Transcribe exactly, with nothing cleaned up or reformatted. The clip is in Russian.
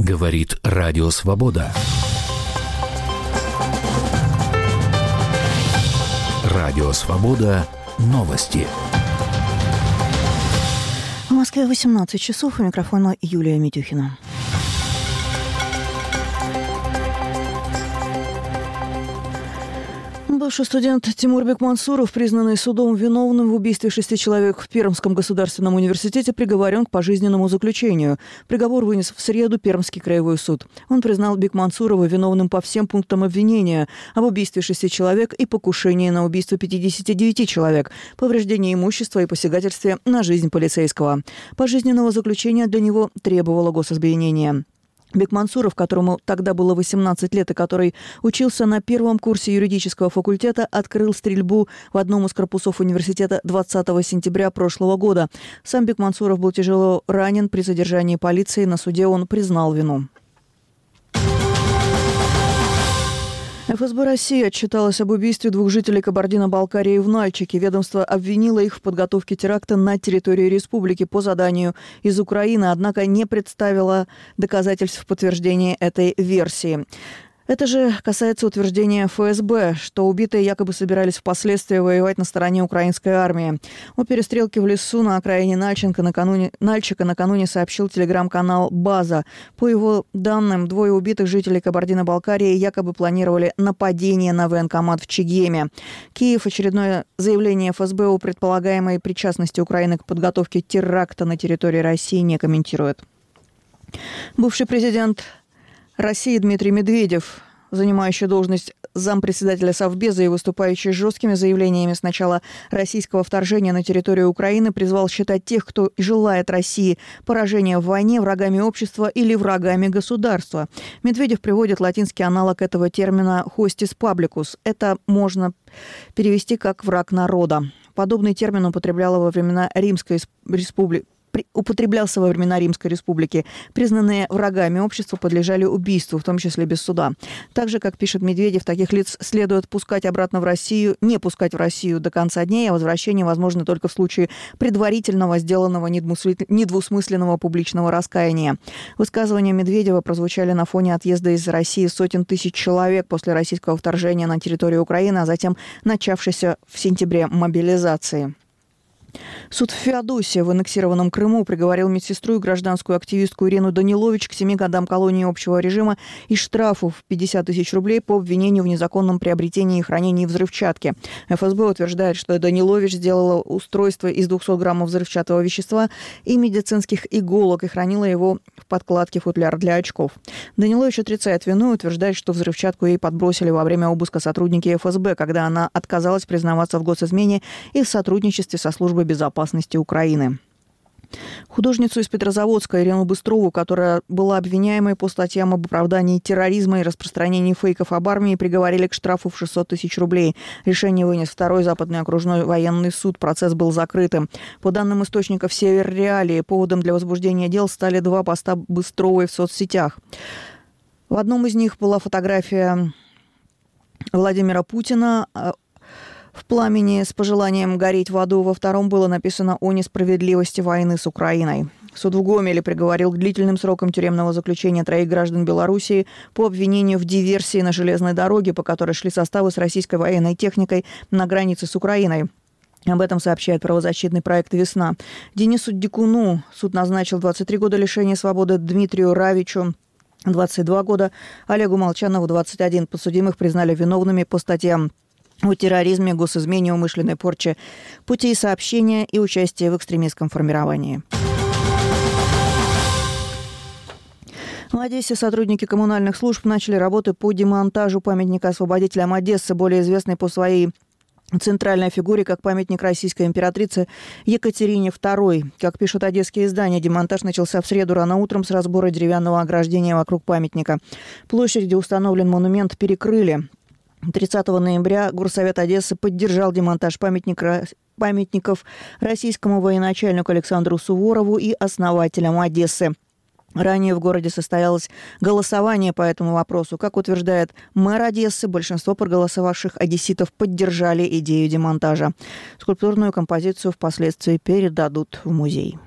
Говорит Радио Свобода. Радио Свобода. Новости. В Москве восемнадцать часов. У микрофона Юлия Митюхина. Бывший студент Тимур Бекмансуров, признанный судом виновным в убийстве шести человек в Пермском государственном университете, приговорен к пожизненному заключению. Приговор вынес в среду Пермский краевой суд. Он признал Бекмансурова виновным по всем пунктам обвинения: об убийстве шести человек и покушении на убийство пятидесяти девяти человек, повреждении имущества и посягательстве на жизнь полицейского. Пожизненного заключения для него требовало гособвинение. Бекмансуров, которому тогда было восемнадцать лет и который учился на первом курсе юридического факультета, открыл стрельбу в одном из корпусов университета двадцатого сентября прошлого года. Сам Бекмансуров был тяжело ранен при задержании полиции. На суде он признал вину. эф эс бэ России отчиталась об убийстве двух жителей Кабардино-Балкарии в Нальчике. Ведомство обвинило их в подготовке теракта на территории республики по заданию из Украины, однако не представило доказательств в подтверждении этой версии. Это же касается утверждения эф эс бэ, что убитые якобы собирались впоследствии воевать на стороне украинской армии. О перестрелке в лесу на окраине Нальчика накануне, Нальчика накануне сообщил телеграм-канал «База». По его данным, двое убитых жителей Кабардино-Балкарии якобы планировали нападение на военкомат в Чегеме. Киев очередное заявление эф эс бэ о предполагаемой причастности Украины к подготовке теракта на территории России не комментирует. Бывший президент России Дмитрий Медведев, занимающий должность зампредседателя Совбеза и выступающий с жесткими заявлениями с начала российского вторжения на территорию Украины, призвал считать тех, кто желает России поражения в войне, врагами общества или врагами государства. Медведев приводит латинский аналог этого термина «hostis publicus». Это можно перевести как «враг народа». Подобный термин употребляла во времена Римской республики. употреблялся во времена Римской республики. Признанные врагами общества подлежали убийству, в том числе без суда. Так же, как пишет Медведев, таких лиц следует пускать обратно в Россию, не пускать в Россию до конца дней, а возвращение возможно только в случае предварительного, сделанного недвусмысленного публичного раскаяния. Высказывания Медведева прозвучали на фоне отъезда из России сотен тысяч человек после российского вторжения на территорию Украины, а затем начавшейся в сентябре мобилизации. Суд в Феодосии в аннексированном Крыму приговорил медсестру и гражданскую активистку Ирину Данилович к семи годам колонии общего режима и штрафу в пятьдесят тысяч рублей по обвинению в незаконном приобретении и хранении взрывчатки. эф эс бэ утверждает, что Данилович сделала устройство из двухсот граммов взрывчатого вещества и медицинских иголок и хранила его в подкладке футляр для очков. Данилович отрицает вину и утверждает, что взрывчатку ей подбросили во время обыска сотрудники эф эс бэ, когда она отказалась признаваться в госизмене и в сотрудничестве со службой безопасности Украины. Художницу из Петрозаводска Ирину Быстрову, которая была обвиняемой по статьям об оправдании терроризма и распространении фейков об армии, приговорили к штрафу в шестьсот тысяч рублей. Решение вынес второй западный окружной военный суд. Процесс был закрытым. По данным источников «Север Реалии», поводом для возбуждения дел стали два поста Быстровой в соцсетях. В одном из них была фотография Владимира Путина в пламени с пожеланием гореть в аду. Во втором было написано о несправедливости войны с Украиной. Суд в Гомеле приговорил к длительным срокам тюремного заключения троих граждан Белоруссии по обвинению в диверсии на железной дороге, по которой шли составы с российской военной техникой на границе с Украиной. Об этом сообщает правозащитный проект «Весна». Денису Дикуну суд назначил двадцать три года лишения свободы, Дмитрию Равичу двадцать два года, Олегу Молчанову двадцать один. Подсудимых признали виновными по статьям о терроризме, госизмене, умышленной порче путей сообщения и участии в экстремистском формировании. В Одессе сотрудники коммунальных служб начали работы по демонтажу памятника освободителям Одессы, более известной по своей центральной фигуре как памятник российской императрице Екатерине второй. Как пишут одесские издания, демонтаж начался в среду рано утром с разбора деревянного ограждения вокруг памятника. Площадь, где установлен монумент, перекрыли. тридцатого ноября Горсовет Одессы поддержал демонтаж памятника, памятников российскому военачальнику Александру Суворову и основателям Одессы. Ранее в городе состоялось голосование по этому вопросу. Как утверждает мэр Одессы, большинство проголосовавших одесситов поддержали идею демонтажа. Скульптурную композицию впоследствии передадут в музей.